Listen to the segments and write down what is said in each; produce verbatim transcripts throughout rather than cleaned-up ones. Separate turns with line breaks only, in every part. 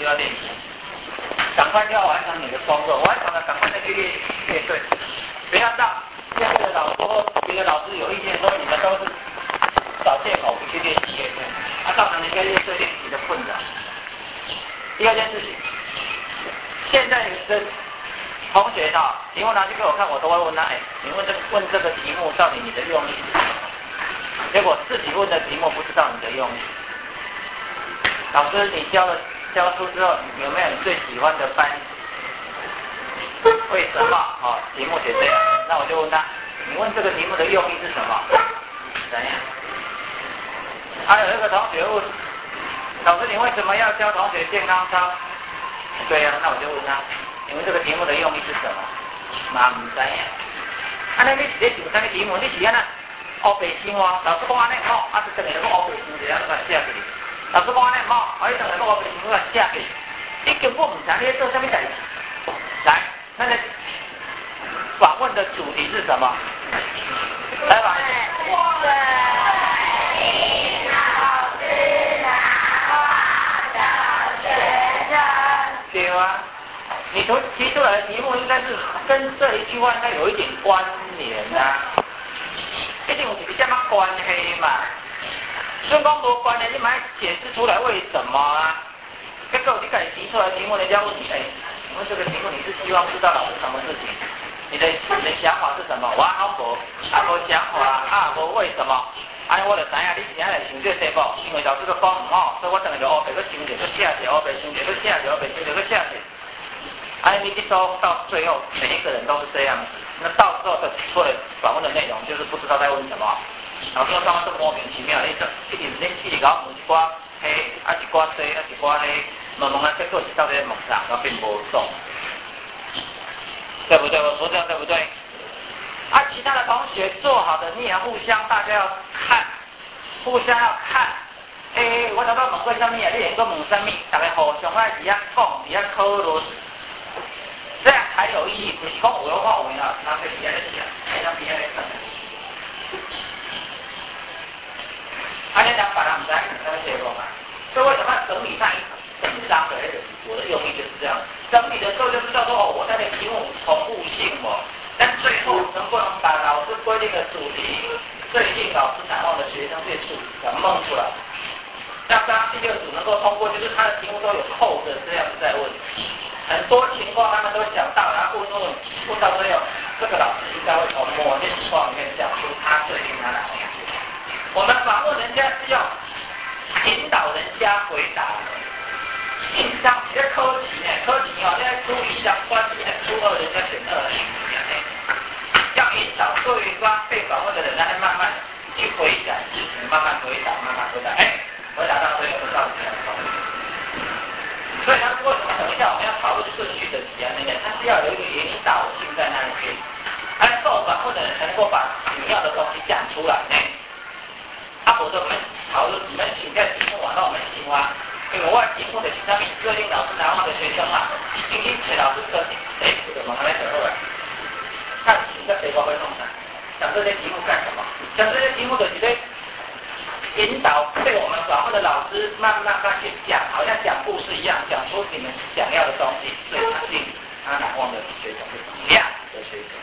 要练习，赶快就要完成你的工作，完成了赶快再去列列对，不要到下面的老师或别的老师有意见说你们都是找借口不去练习列对，啊造成人家列对练习的困扰。第二件事情，现在的同学哈，题目拿去给我看，我都会问他，哎，你问这个问这个题目到底你的用意是什么？结果自己问的题目不知道你的用意。老师，你教了教书之后，有没有你最喜欢的班级？为什么？哦，题目写这样，那我就问他，你问这个题目的用意是什么？怎样？还有一个同学问，老师，你为什么要教同学健康操？对呀、啊，那我就问他，你问这个题目的用意是什么？嘛唔知呀。啊，那你是咧想啥个题目？你是安那乌白想哦，老师讲安尼好，啊，就等于讲乌白想一下，就来写去。老师讲安尼好，啊，你等于讲乌白想，就来写去。你根本唔知你在做啥物代志。来，那个访问的主题是什么？来吧。对啊，你提提出来的题目应该是跟这一句话应该有一点关联啊，一定有一点么关系嘛。所以讲无关联，你买解释出来为什么啊？结果你自己提出来的题目，人家问你，哎，问这个题目你是希望知道老师什么事情？你的你的想法是什么？我好无，啊无想法，啊无为什么？安尼我就知影你是安来想这题目，因为老师都讲唔好，所以我等下就乌白去想者，去写者，乌白想者，去写者，乌白想者，去写者。安尼你一周到最后，每一个人都是这样子。那到时候的出来访问的内容，就是不知道在问什么。老师刚刚是莫名其妙，你这一直你一直搞问一寡黑，啊一寡西，啊一寡黑，问问啊，结果是到底在问啥，我并无中，对不对？我说这样对不对？啊，其他的同学做好的，你也要互相大家要看，互相要看。诶、欸，我头先问过什么啊？你也个问什么？大家互相爱伫遐讲，伫遐讨论，这样才有意义。不是讲有有话有啦，拿去伫遐咧讲，哎，咱伫遐咧讲。啊，你讲别人唔知你什么结果嘛？所以为什么要整理上一整张的？我的用意就是这样。整理的时候就知道说，哦，我在那题目重复性哦。但最后能不能把老师规定的主题最令老师难忘的学生列出给蒙出来？像刚刚第六组能够通过，就是他的题目都有扣着这样子在问，很多情况他们都想到，然后问问问到最后，这个老师应该会从某些情况里面讲出他最令他难忘。我们访问人家是要引导人家回答的。印象比较科技呢，科技哦，你在注意相关的初二人家选二零。要引导对方被访问的人，让他慢慢去回答事情，慢慢回答，慢慢回答，哎，回答到最后就到你的访问。所以他为什么等一下我们要讨论顺序的题啊？那个他是要有一个引导性在那里边，他受访问的人才能够把你要的东西讲出来呢。啊，否则我们讨论，你们请在题目网到我们青蛙，因为我题目的上面最令老师难忘的学生嘛，今天给老师设定，哎，怎么来得来？看你的谁会弄的，讲这些题目干什么？讲这些题目的你在引导被我们访问的老师慢慢慢去讲，好像讲故事一样，讲出你们想要的东西，最令他难忘的学生是什么样的学生？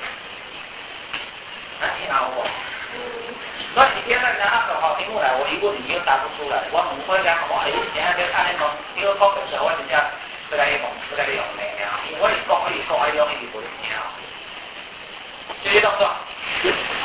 那你好我，所以你今天拿那个好题目来，我一问你又答不出来，我唔会讲我哎，现在就按那种，你要讲的时候我人家不来用，不来用咩啊？因为我一讲可以讲，I don't need to 这些动作。